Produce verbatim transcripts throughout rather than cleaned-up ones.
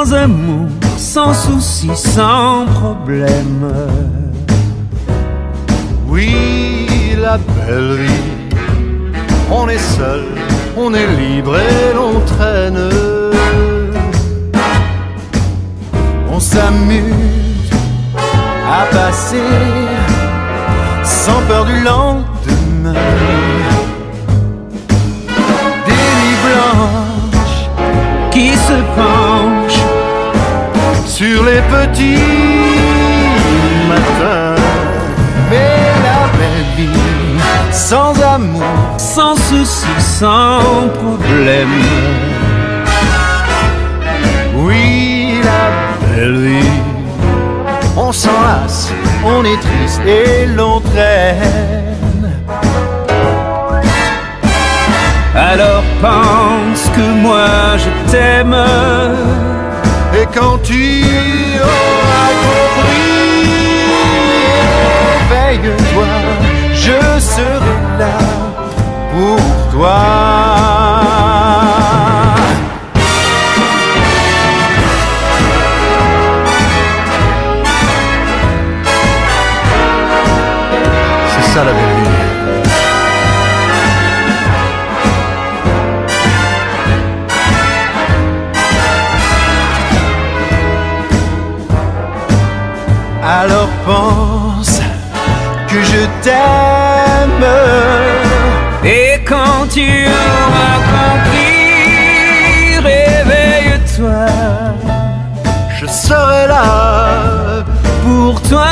sans amour, sans souci, sans problème. Oui, la belle vie, on est seul, on est libre et l'on traîne. On s'amuse à passer sans peur du lendemain. Des nuits blanches qui se penchent sur les petits matins. Mais la belle vie, sans amour, sans souci, sans problème. Oui, la belle vie, on s'enlace, on est triste et l'on traîne. Alors pense que moi je t'aime. Et quand tu auras compris, éveille-toi, je serai là pour toi. C'est ça la belle vie. Alors pense que je t'aime. Et quand tu auras compris, réveille-toi, je serai là pour toi.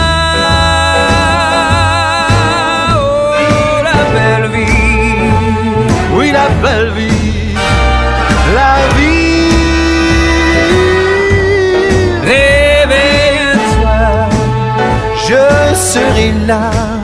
Oh, la belle vie. Oui, la belle vie, la vie. Réveille-toi, je serai là